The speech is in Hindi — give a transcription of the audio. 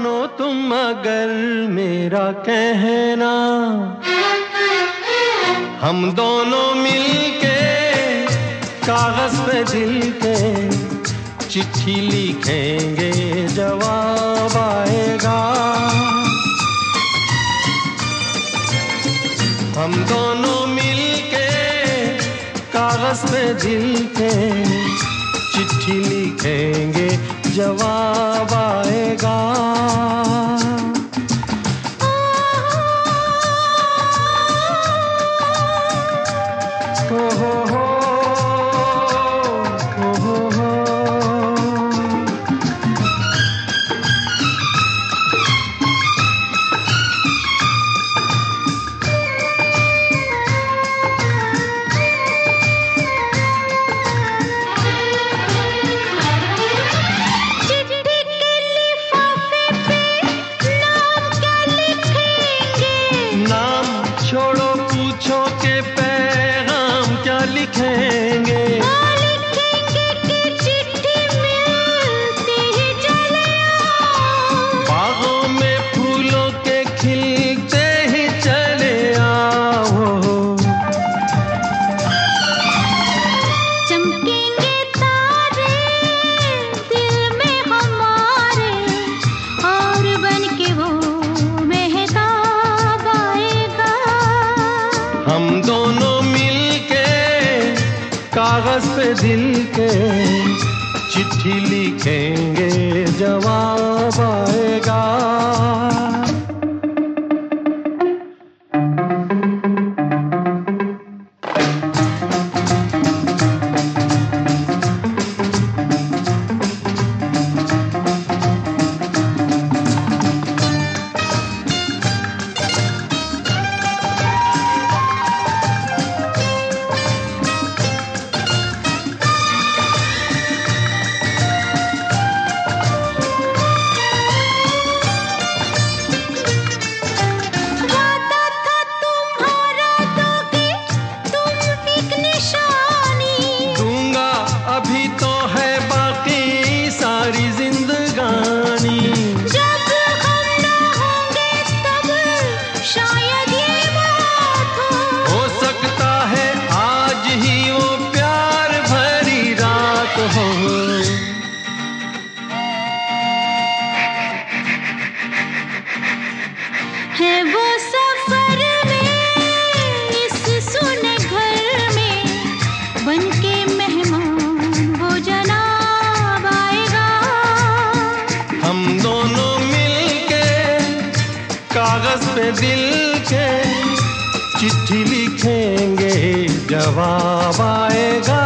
मानो तुम अगर मेरा कहना, हम दोनों मिलके कागज पे दिल के चिट्ठी लिखेंगे, जवाब आएगा। हम दोनों मिलके कागज पे दिल के चिट्ठी लिखेंगे, जवाब आएगा। छोड़ो पूछो के पैगाम क्या लिखेंगे, लिखेंगे कि चिट्ठी मिलती ही चले आओ, बागों में फूलों के खिलते ही चले आओ। चमकेंगे तारे दिल में हमारे, और बन के वो मेहताब आएगा। हम दोनों मिलके कागज पे दिल के चिट्ठी लिखेंगे, जवाब आएगा। अभी तो है बाकी सारी जिंदगानी, जब हम ना होंगे तब शायद ये बात हो सकता है आज ही वो प्यार भरी रात हो। है वो सफर में इस सुने घर में, बनके कागज पे दिल के चिट्ठी लिखेंगे, जवाब आएगा।